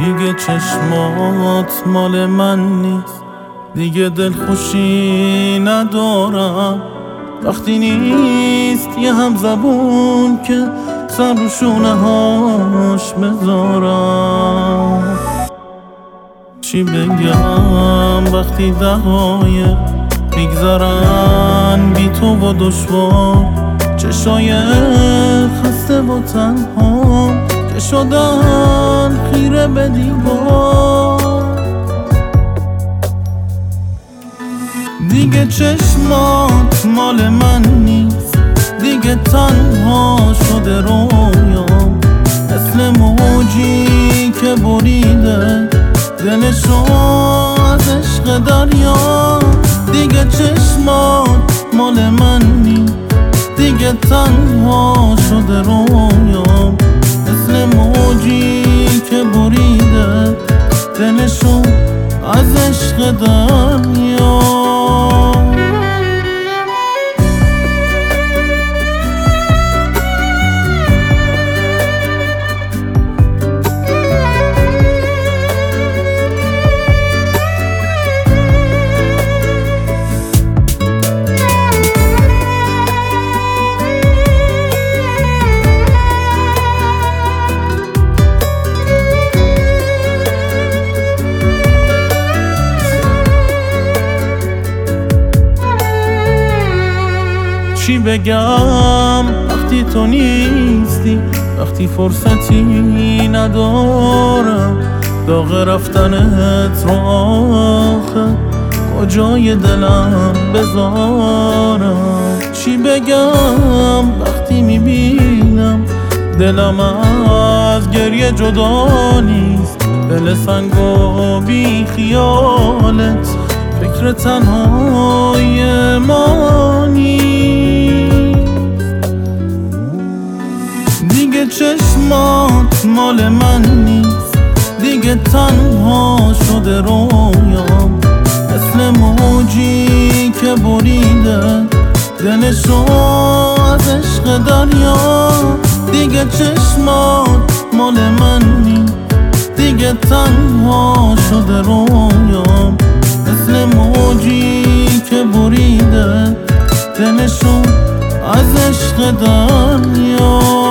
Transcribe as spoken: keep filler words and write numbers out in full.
دیگه چشمات مال من نیست، دیگه دلخوشی ندارم وقتی نیست یه هم زبون که سر رو شونه هاش بذارم. چی بگم وقتی دقایق میگذرن بی تو و دشوار، چشای خسته و تنها که شدن خیره به دیوار. دیگه چشمات مال من نیست، دیگه تنها شده رویام، مثل موجی که بریده دلشو از عشق دریا. دیگه چشمات مال من نیست، دیگه تنها شده رویام، مثل موجی که بریده دلشو از عشق دریا. چی بگم وقتی تو نیستی، وقتی فرصتی ندارم، داغ رفتنت رو آخه کجای دلم بذارم. چی بگم وقتی میبینم دلم از گریه جدا نیست، دل سنگ و بی خیالت فکر تنهای ما نیست. دیگه چشمات مال من نیست، دیگه تنها شده رویام، مثل موجی که بریده دلشو از عشق دریا. دیگه چشمات مال من نیست، دیگه تنها شده رویام، مثل موجی که بریده دلشو از عشق دریا.